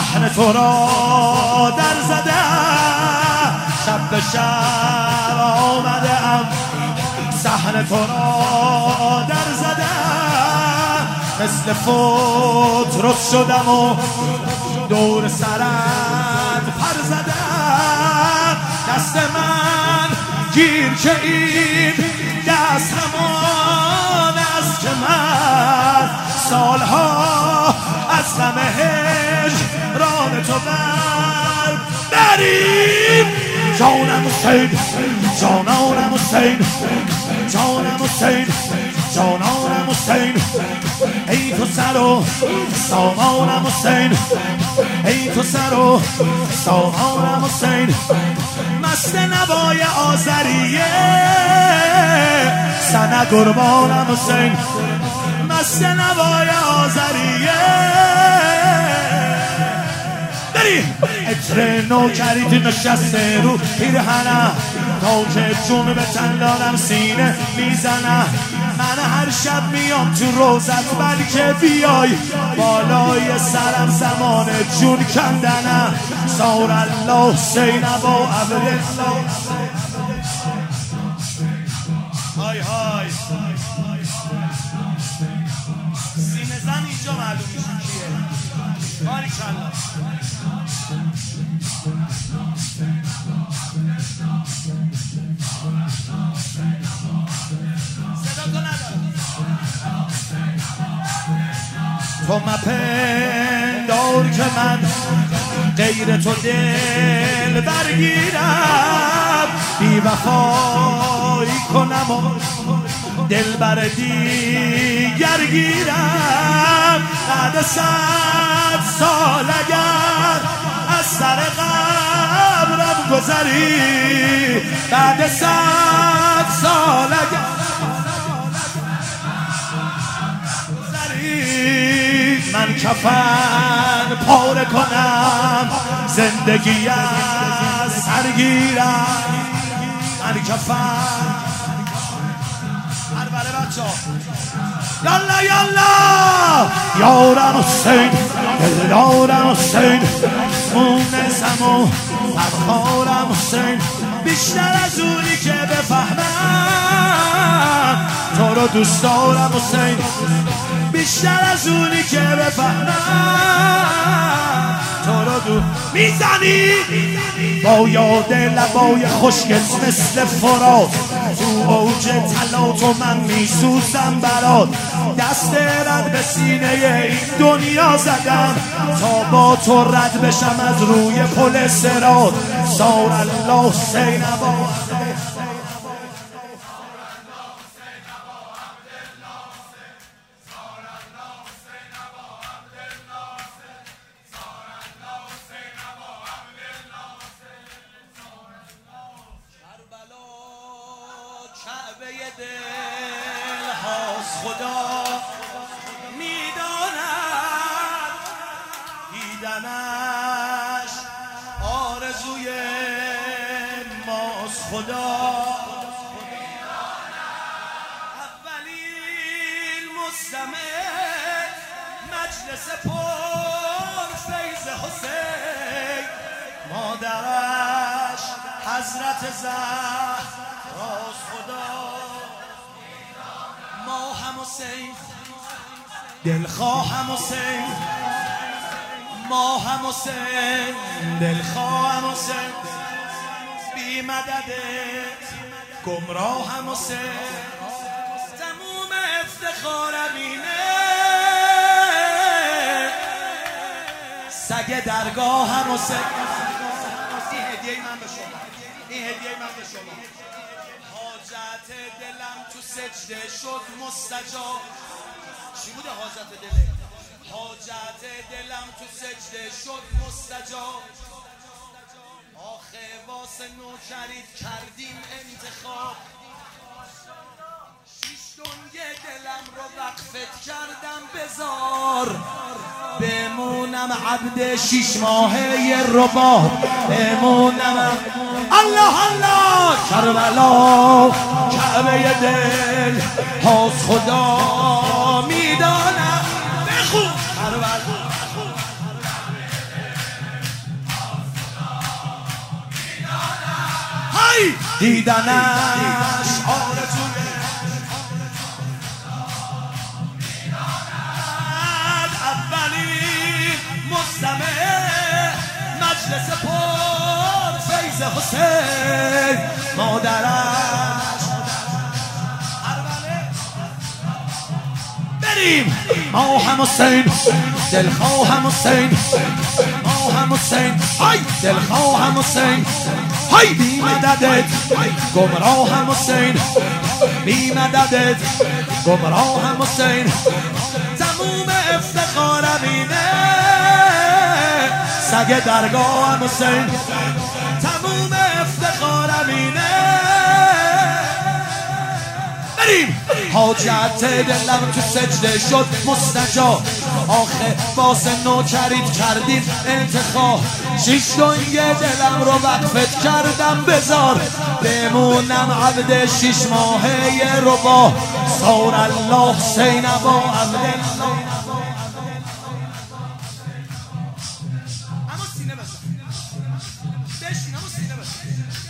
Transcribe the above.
صحن تو را در زدم، شب به شب آمدم صحن تو را در زدم، مثل فوت رخ شدم و دور سرت پر زدم. دست من گیر که این دست همان است که من سالها از غم هجران تو بریم. جانم حسین، جانانم حسین، جانم حسین، جانانم حسین، ای تو سر و سامانم حسین، ای تو سر و سامانم حسین. مست نوای آذریه سنه قربانم حسین، مست نوای آذریه. بریم عطر نوکریت نشسته رو پیرهنم، تا که جون به تندانم سینه میزنم. من هر شب میام تو روزت بلکه بیای بالای سرم زمان جون کندنم. سار الله حسین با عبدالله. های های سینه زن اینجا معلوم میشه کیه. باریکالله. تو مپندار که من غیر تو دل برگیرم، بی وفایی کنم و دل بر دیگر گیرم. بعد 100 سال اگر از سر قبرم گذری، بعد 100 سال اگر من کفن پاره کنم، زندگی از سرگیرم. من کفن بله بچه ها یالا یالا. یارم حسین، دلدارم حسین، مونسم و فرخارم حسین. بیشتر از اونی که بفهمم تو رو دوست دارم حسین، بیشتر از اونی که بفهمم تو رو دو میزنی. با یاد لبای خوشگت مثل فرات، تو اوج طلا تو من میسوزم برات. دست رد به سینه این دنیا زدم تا با تو رد بشم از روی پل صراط. سار الله حسین با کعبه دل هاست. خدا میداند دیدنش آرزوی ماست. خدا اولین مستمع مجلس پر فیض حسین، مادرش حضرت زهرا. خدا ما هم حسین، دلخواهم حسین، ما هم حسین، دلخواهم حسین. بی مددت گمراهم حسین، تموم افتخارم اینه سگ درگاهم حسین. این هدیه من به شما، این هدیه من به شما. حاجت دلم تو سجده شد مستجاب. چی بوده حاجت دلم؟ حاجت دلم تو سجده شد مستجاب. آخه واسه نوکرید کردیم انتخاب. 6 دنیا دلم رو وقفت کردم بذار، بمونم عبد 6 ماهه رباب. بمونم الله الله. کربلا کعبه دل هاست. خدا میدانم. بخون کربلا دیدنش آرزوی اولی مستمع مجلس پر فیض حسین مادرش بریم ما هم حسین دلخواه حسین ما هم حسین های دلخواه حسین های بی مددت گمراه حسین بی مددت گمراه حسین تموم افتخارم اینه سگ درگاه حسین تموم افتخارم اینه بریم حاجت دلم تو سجده شد مستجاب آخه واسه نوکریت کردیم انتخاب شیش دنگ دلم رو وقفت کردم بذار بمونم عبد 6 ماهه ربا صور الله حسین با عبدالله اما سینه بزن بشین اما سینه بزن